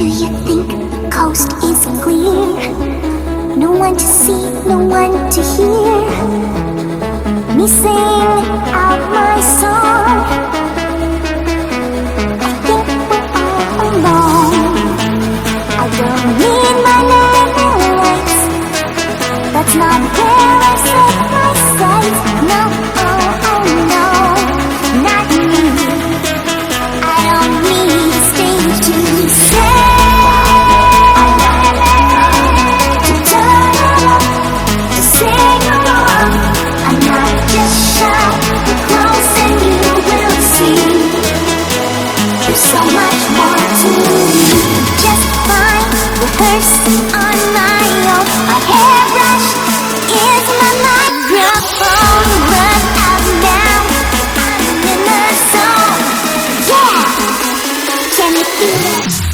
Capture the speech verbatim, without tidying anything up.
Do you think the coast is clear? No one to see, no one to hear me sing out my song. I think we're all alone. I don't need my name lights. That's not where I set my sights. No, oh, oh no, not me. I don't need a stage to say, to turn it up, to sing along. I'm not just shy, but close and you will see. There's so much more to me. Just fine, rehearsing on my own. My hairbrush is my microphone. Run out now, I'm in the zone. Yeah, can you feel it?